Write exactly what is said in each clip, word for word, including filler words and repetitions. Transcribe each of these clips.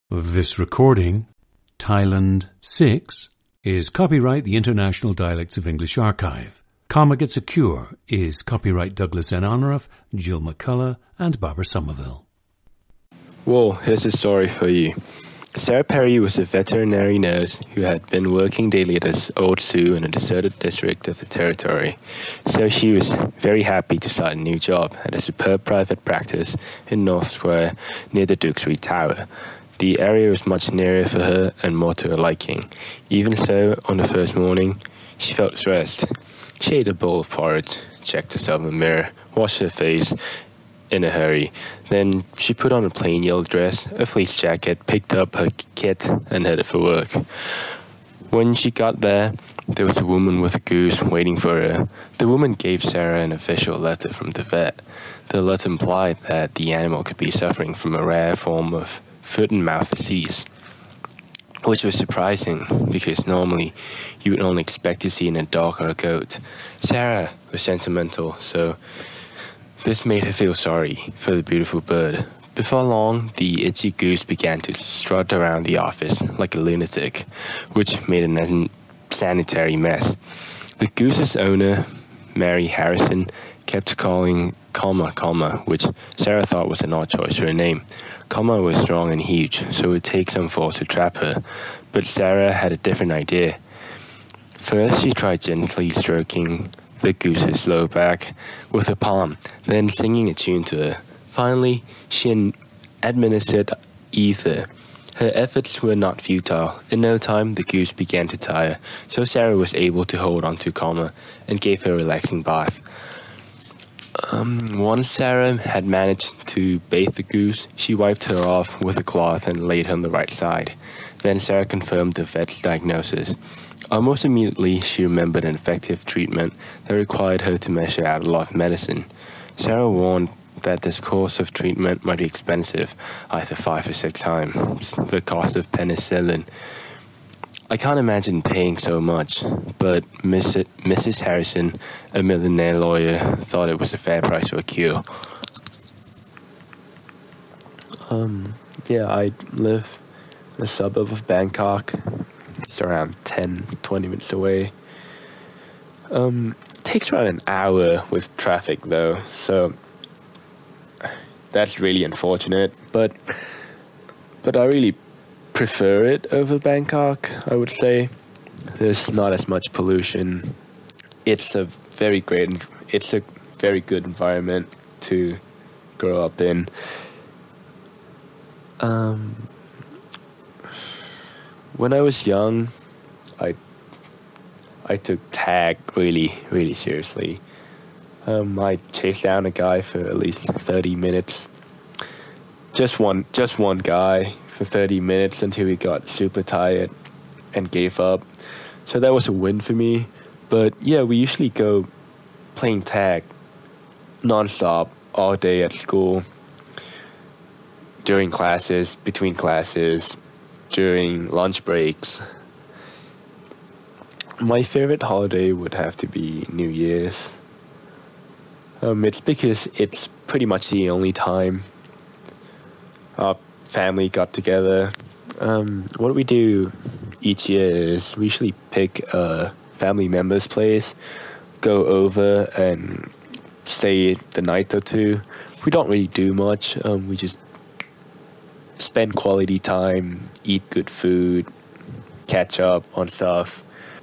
This recording, Thailand six, is copyright the International Dialects of English Archive. Karma Gets a Cure is copyright Douglas N. Honorath, Jill McCullough, and Barbara Somerville. Well, here's a story for you. Sarah Perry was a veterinary nurse who had been working daily at this old zoo in a deserted district of the territory. So she was very happy to start a new job at a superb private practice in North Square near the Duke Street Tower. The area was much nearer for her and more to her liking. Even so, on the first morning, she felt stressed. She ate a bowl of porridge, checked herself in the mirror, washed her face in a hurry. Then she put on a plain yellow dress, a fleece jacket, picked up her kit, and headed for work. When she got there, there was a woman with a goose waiting for her. The woman gave Sarah an official letter from the vet. The letter implied that the animal could be suffering from a rare form of foot and mouth disease, which was surprising because normally you would only expect to see in a dog or a goat. Sarah was sentimental, so this made her feel sorry for the beautiful bird. Before long, the itchy goose began to strut around the office like a lunatic, which made a sanitary mess. The goose's owner, Mary Harrison, kept calling Comma Comma, which Sarah thought was an odd choice for a name. Comma was strong and huge, so it would take some force to trap her, but Sarah had a different idea. First, she tried gently stroking the goose's low back with her palm, then singing a tune to her. Finally, she administered ether. Her efforts were not futile. In no time, the goose began to tire, so Sarah was able to hold on to Comma and gave her a relaxing bath. Um, once Sarah had managed to bathe the goose, she wiped her off with a cloth and laid her on the right side. Then Sarah confirmed the vet's diagnosis. Almost immediately, she remembered an effective treatment that required her to measure out a lot of medicine. Sarah warned that this course of treatment might be expensive, either five or six times the cost of penicillin. I can't imagine paying so much, but Missus Harrison, a millionaire lawyer, thought it was a fair price for a cure. Um, yeah, I live in a suburb of Bangkok. It's around ten, twenty minutes away. Um, it takes around an hour with traffic though, so that's really unfortunate, but but I really prefer it over Bangkok, I would say. There's not as much pollution. It's a very great, it's a very good environment to grow up in. Um, when I was young, I I took tag really, really seriously. Um, I chased down a guy for at least thirty minutes. Just one, just one guy for thirty minutes until he got super tired and gave up. So that was a win for me. But yeah, we usually go playing tag non-stop all day at school, during classes, between classes, during lunch breaks. My favorite holiday would have to be New Year's. Um, it's because it's pretty much the only time our family got together. Um, what we do each year is we usually pick a family member's place, go over and stay the night or two. We don't really do much. Um, we just spend quality time, eat good food, catch up on stuff.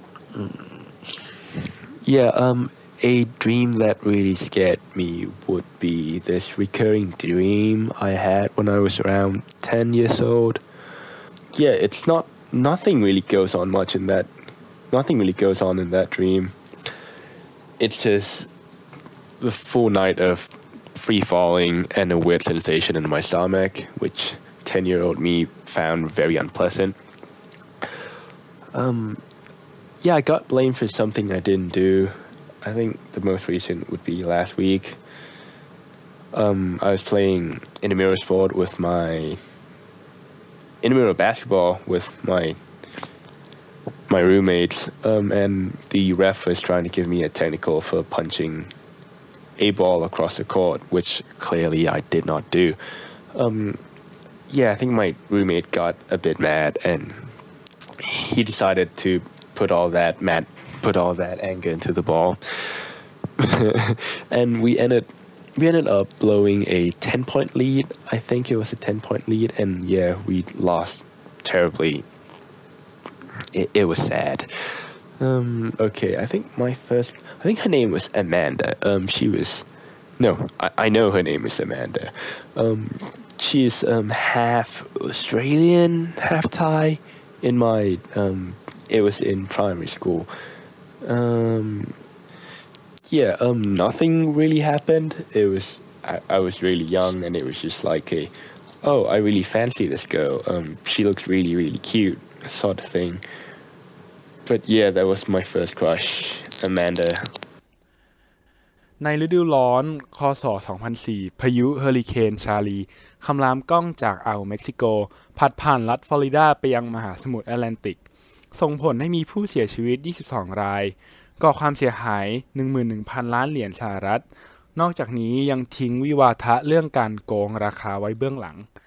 Yeah, um, a dream that really scared me would be this recurring dream I had when I was around ten years old. Yeah, it's not, nothing really goes on much in that, nothing really goes on in that dream. It's just the full night of free falling and a weird sensation in my stomach, which ten-year-old me found very unpleasant. Um, yeah, I got blamed for something I didn't do. I think the most recent would be last week. Um, I was playing intramural sport with my intramural basketball with my my roommates, um, and the ref was trying to give me a technical for punching a ball across the court, which clearly I did not do. Um, yeah, I think my roommate got a bit mad and he decided to put all that mad, put all that anger into the ball, and we ended we ended up blowing a ten point lead. I think it was a ten point lead, and yeah, we lost terribly. It, it was sad. Um, okay, I think my first, I think her name was Amanda. Um, she was, no, I, I know her name is Amanda. Um, she's um, half Australian, half Thai. In my, um, it was in primary school. Um, yeah, um, nothing really happened. It was, I, I was really young, and it was just like a, oh, I really fancy this girl. Um, she looks really, really cute, sort of thing. But yeah, that was my first crush, Amanda. ในฤดูร้อนคศสองพันสี่พายุเฮอริเคนชาลีคำรามก้องจากอ่าวเม็กซิโกพัดผ่านรัฐฟลอริดาไปยังมหาสมุทรแอตแลนติกส่งผลให้มีผู้เสียชีวิตยี่สิบสองรายก่อความเสียหาย หนึ่งหมื่นหนึ่งพัน ล้านเหรียญสหรัฐนอกจากนี้ยังทิ้งวิวาทะเรื่องการโกงราคาไว้เบื้องหลัง